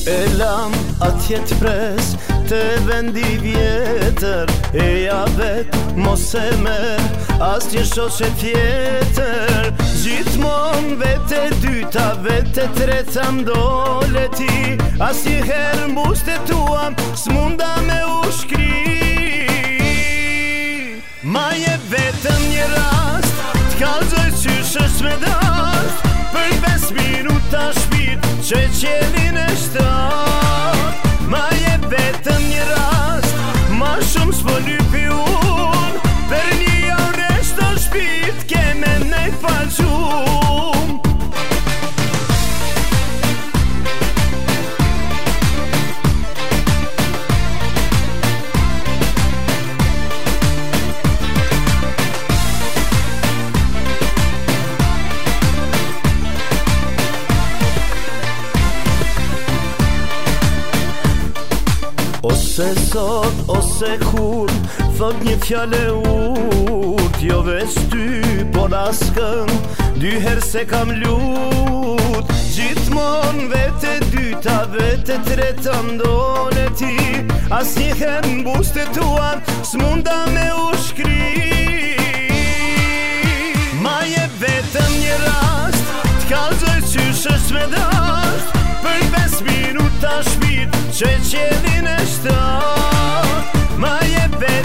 E lam atje t'pres të vendi vjetër, e ja vet mos e merr asnjë shoqe tjetër. Gjithmon vete dyta, vete treta m'dole ti, asnjëherë mbushtetuam, s'munda me u shkri. Ma je vetëm një rast, t'kallzoj qysh është me dast, për 5 minuta shpirt që qelin e shtat. Ma je vetëm një rast, ma shumë s'po lypi unë, për një oresht të shpirt keme nejt pa gjumë. Ose sot, ose kur, thot një fjale urt, jo veç ty, por askën, dyher se kam lut. Gjithmon vete dyta, vete treta m'dole ti, asnjëherë mbushtetuam, s'munda me u shkri. Ma je vetëm një rast, t'kallzoj qysh është me dast, për 5 minuta shpirt që qelin e shtat. Ma je vetëm